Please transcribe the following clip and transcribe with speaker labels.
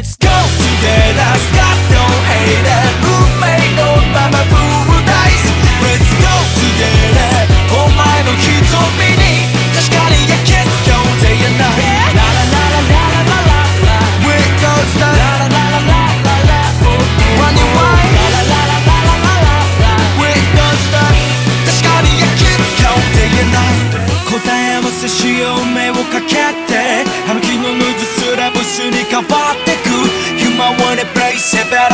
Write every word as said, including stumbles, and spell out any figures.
Speaker 1: Let's go together Stop don't hate it 運命のままプールダイス Let's go together お前の瞳に確かに焼き付けよう Day and night La la la la la la la la We don't stop La la la la la la la Running wild La la la la la la la la We don't stop 確かに焼き付けよう Day and night 答え合わせしよう目をかけてあの日のヌーズすらブスに変わってく You might wanna play it better